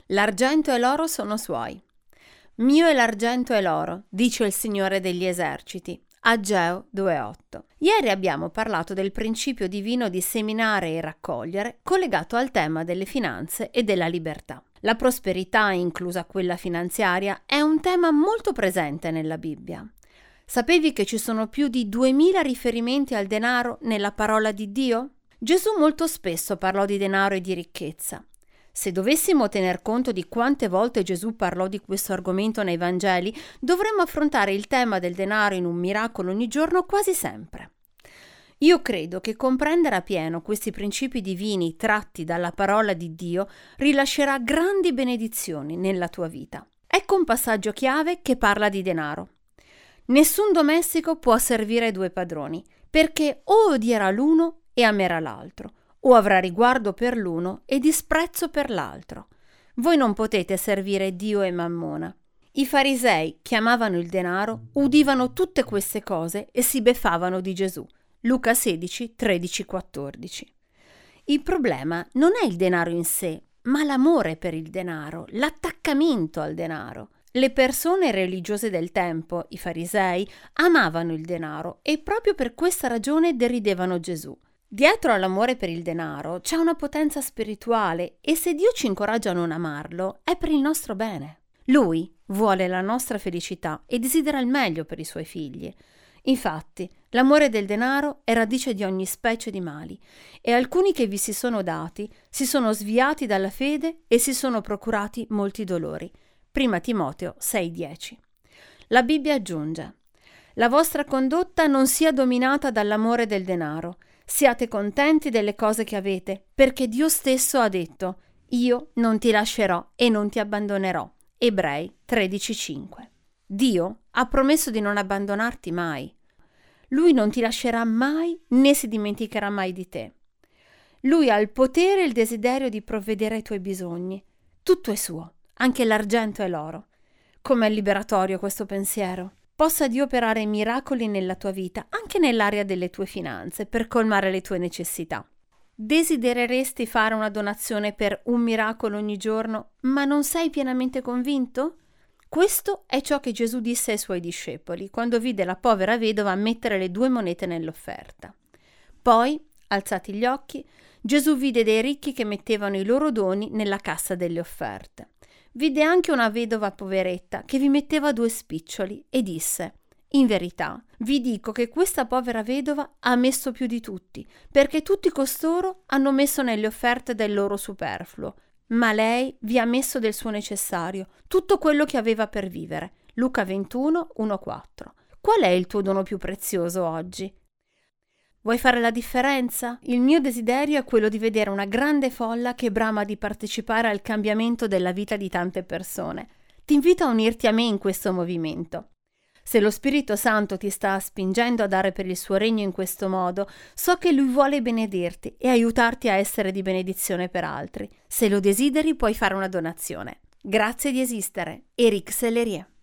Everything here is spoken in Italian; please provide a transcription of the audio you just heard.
L'argento e l'oro sono suoi. Mio è l'argento e l'oro, dice il Signore degli eserciti. Ageo 2,8. Ieri abbiamo parlato del principio divino di seminare e raccogliere, collegato al tema delle finanze e della libertà. La prosperità, inclusa quella finanziaria, è un tema molto presente nella Bibbia. Sapevi che ci sono più di 2000 riferimenti al denaro nella parola di Dio? Gesù molto spesso parlò di denaro e di ricchezza. Se dovessimo tener conto di quante volte Gesù parlò di questo argomento nei Vangeli, dovremmo affrontare il tema del denaro in un miracolo ogni giorno quasi sempre. Io credo che comprendere appieno questi principi divini tratti dalla parola di Dio rilascerà grandi benedizioni nella tua vita. Ecco un passaggio chiave che parla di denaro. Nessun domestico può servire due padroni, perché o odierà l'uno e amerà l'altro, o avrà riguardo per l'uno e disprezzo per l'altro. Voi non potete servire Dio e Mammona. I farisei, che amavano il denaro, udivano tutte queste cose e si beffavano di Gesù. Luca 16, 13, 14. Il problema non è il denaro in sé, ma l'amore per il denaro, l'attaccamento al denaro. Le persone religiose del tempo, i farisei, amavano il denaro e proprio per questa ragione deridevano Gesù. Dietro all'amore per il denaro c'è una potenza spirituale e se Dio ci incoraggia a non amarlo è per il nostro bene. Lui vuole la nostra felicità e desidera il meglio per i suoi figli. Infatti, l'amore del denaro è radice di ogni specie di mali e alcuni che vi si sono dati si sono sviati dalla fede e si sono procurati molti dolori. 1 Timoteo 6,10. La Bibbia aggiunge: la vostra condotta non sia dominata dall'amore del denaro. Siate contenti delle cose che avete, perché Dio stesso ha detto: io non ti lascerò e non ti abbandonerò. Ebrei 13,5. Dio ha promesso di non abbandonarti mai. Lui non ti lascerà mai né si dimenticherà mai di te. Lui ha il potere e il desiderio di provvedere ai tuoi bisogni. Tutto è suo, anche l'argento e l'oro. Com'è liberatorio questo pensiero. Possa Dio operare miracoli nella tua vita, anche nell'area delle tue finanze, per colmare le tue necessità. Desidereresti fare una donazione per un miracolo ogni giorno, ma non sei pienamente convinto? Questo è ciò che Gesù disse ai suoi discepoli quando vide la povera vedova mettere le 2 monete nell'offerta. Poi, alzati gli occhi, Gesù vide dei ricchi che mettevano i loro doni nella cassa delle offerte. Vide anche una vedova poveretta che vi metteva 2 spiccioli e disse: in verità, vi dico che questa povera vedova ha messo più di tutti, perché tutti costoro hanno messo nelle offerte del loro superfluo, ma lei vi ha messo del suo necessario, tutto quello che aveva per vivere. Luca 21, 1-4. Qual è il tuo dono più prezioso oggi? Vuoi fare la differenza? Il mio desiderio è quello di vedere una grande folla che brama di partecipare al cambiamento della vita di tante persone. Ti invito a unirti a me in questo movimento. Se lo Spirito Santo ti sta spingendo a dare per il suo regno in questo modo, so che Lui vuole benedirti e aiutarti a essere di benedizione per altri. Se lo desideri, puoi fare una donazione. Grazie di esistere. Eric Sellerie.